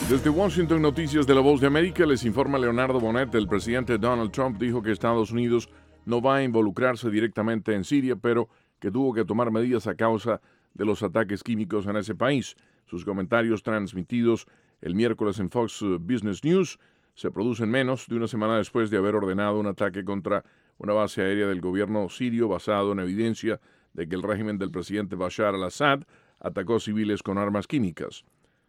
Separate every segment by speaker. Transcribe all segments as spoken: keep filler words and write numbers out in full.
Speaker 1: Desde Washington, Noticias de la Voz de América, les informa Leonardo Bonet. El presidente Donald Trump dijo que Estados Unidos no va a involucrarse directamente en Siria, pero que tuvo que tomar medidas a causa de los ataques químicos en ese país. Sus comentarios transmitidos el miércoles en Fox Business News se producen menos de una semana después de haber ordenado un ataque contra una base aérea del gobierno sirio basado en evidencia de que el régimen del presidente Bashar al-Assad atacó civiles con armas químicas.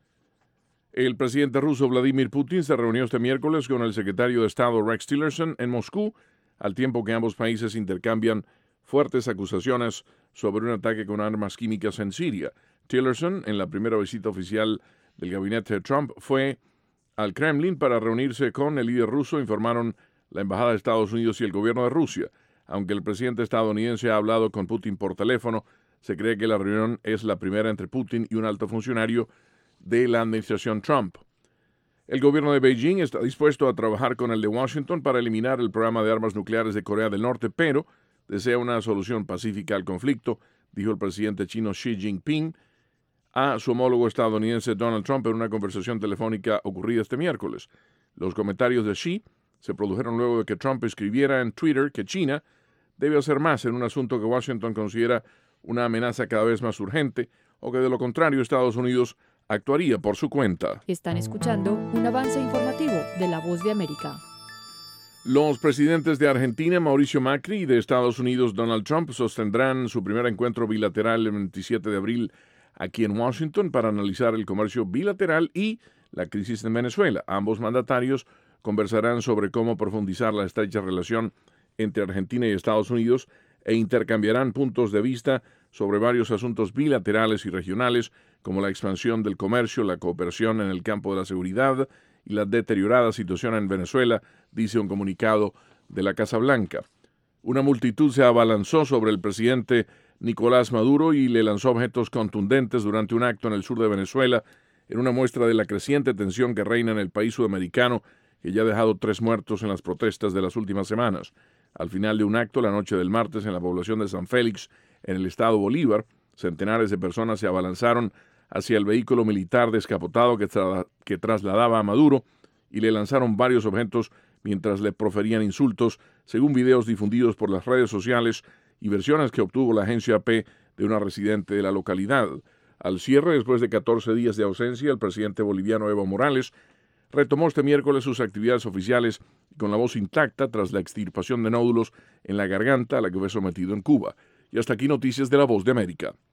Speaker 1: El presidente ruso Vladimir Putin se reunió este miércoles con el secretario de Estado Rex Tillerson en Moscú, al tiempo que ambos países intercambian fuertes acusaciones sobre un ataque con armas químicas en Siria. Tillerson, en la primera visita oficial del gabinete de Trump, fue al Kremlin para reunirse con el líder ruso, informaron la Embajada de Estados Unidos y el gobierno de Rusia. Aunque el presidente estadounidense ha hablado con Putin por teléfono, se cree que la reunión es la primera entre Putin y un alto funcionario de la administración Trump. El gobierno de Beijing está dispuesto a trabajar con el de Washington para eliminar el programa de armas nucleares de Corea del Norte, pero desea una solución pacífica al conflicto, dijo el presidente chino Xi Jinping a su homólogo estadounidense Donald Trump en una conversación telefónica ocurrida este miércoles. Los comentarios de Xi se produjeron luego de que Trump escribiera en Twitter que China debe hacer más en un asunto que Washington considera una amenaza cada vez más urgente, o que de lo contrario Estados Unidos actuaría por su cuenta.
Speaker 2: Están escuchando un avance informativo de La Voz de América.
Speaker 1: Los presidentes de Argentina, Mauricio Macri, y de Estados Unidos, Donald Trump, sostendrán su primer encuentro bilateral el veintisiete de abril aquí en Washington para analizar el comercio bilateral y la crisis en Venezuela. Ambos mandatarios conversarán sobre cómo profundizar la estrecha relación entre Argentina y Estados Unidos e intercambiarán puntos de vista sobre varios asuntos bilaterales y regionales, como la expansión del comercio, la cooperación en el campo de la seguridad y la deteriorada situación en Venezuela, dice un comunicado de la Casa Blanca. Una multitud se abalanzó sobre el presidente Nicolás Maduro y le lanzó objetos contundentes durante un acto en el sur de Venezuela, en una muestra de la creciente tensión que reina en el país sudamericano, que ya ha dejado tres muertos en las protestas de las últimas semanas. Al final de un acto, la noche del martes, en la población de San Félix, en el estado Bolívar, centenares de personas se abalanzaron hacia el vehículo militar descapotado que, tra- que trasladaba a Maduro y le lanzaron varios objetos mientras le proferían insultos, según videos difundidos por las redes sociales y versiones que obtuvo la agencia A P de una residente de la localidad. Al cierre, después de catorce días de ausencia, el presidente boliviano Evo Morales retomó este miércoles sus actividades oficiales con la voz intacta tras la extirpación de nódulos en la garganta a la que fue sometido en Cuba. Y hasta aquí noticias de La Voz de América.